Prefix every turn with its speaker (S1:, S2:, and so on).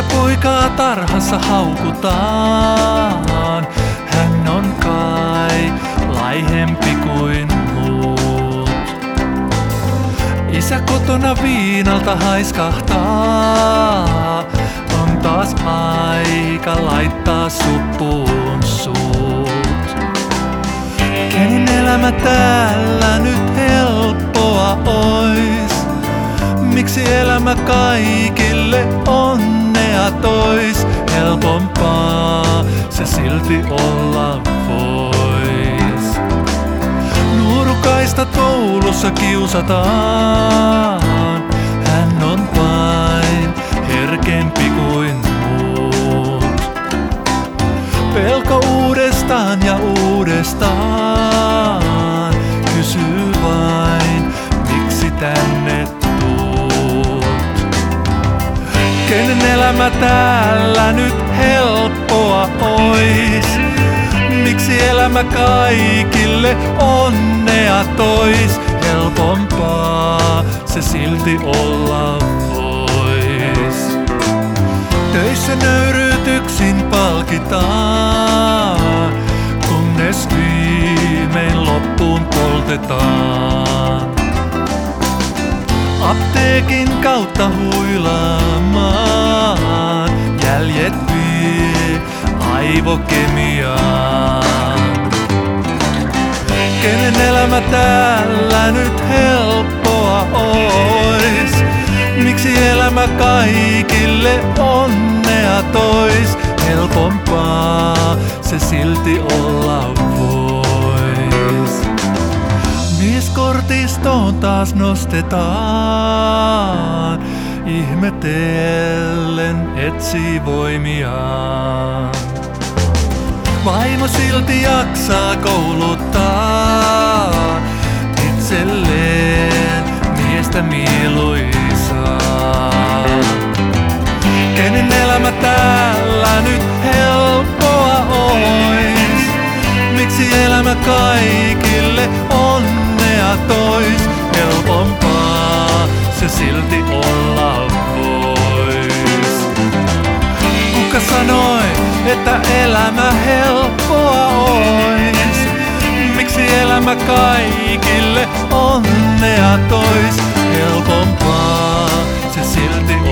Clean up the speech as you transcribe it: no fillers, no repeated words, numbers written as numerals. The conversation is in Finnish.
S1: poikaa tarhassa haukutaan. Hän on kai laihempi kuin muut. Isä kotona viinalta haiskahtaa. On taas aika laittaa suppuun suut. Kenen elämä täällä nyt helppoa ois? Miksi elämä kaikille onnea tois? Helpompaa se silti olla vois. Nuorukaista koulussa kiusataan. Hän on vain herkempi kuin muut. Pelko uudestaan ja uudestaan. Kysyy vain, miksi tänne tuut? Kenen elämä täällä nyt helppoa ois? Miksi elämä kaikille onnea tois? Helpompaa se silti olla vois. Töissä nöyryytyksin palkitaan, kunnes viimein loppuun poltetaan. Apteekin kautta huilaamaan, jäljet vie aivokemiaan. Kenen elämä täällä nyt helppoa ois? Miksi elämä kaikille onnea tois? Helpompaa se silti olla vois. Mieskortistoon taas nostetaan, ihmetellen etsii voimiaan. Vaimo silti jaksaa kouluttaa itselleen miestä mieluisaa. Kenen elämä täällä nyt helppoa ois? Miksi elämä kaikille onnea tois? Helpompaa se silti olla vois. Kuka sanoi, että elämä helppoa ois? Miksi elämä kaikille onnea tois? Helpompaa se silti